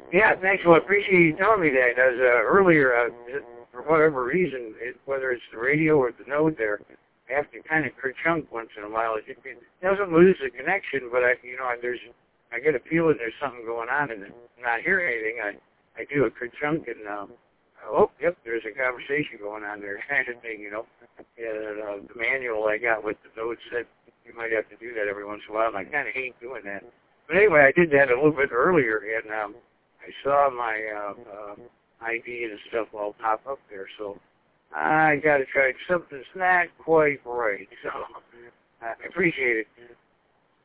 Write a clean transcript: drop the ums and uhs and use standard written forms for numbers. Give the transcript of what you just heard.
Yeah, thanks. Well, I appreciate you telling me that. As earlier, for whatever reason, whether it's the radio or the node there, I have to kind of kerchunk once in a while. It doesn't lose the connection, but I get a feeling there's something going on, and I'm not hearing anything. I do a kerchunk, and oh, yep, there's a conversation going on there, kind of thing, you know. And the manual I got with the notes said you might have to do that every once in a while, and I kind of hate doing that. But anyway, I did that a little bit earlier, and I saw my ID and stuff all pop up there, so I got to try something that's not quite right. So I appreciate it.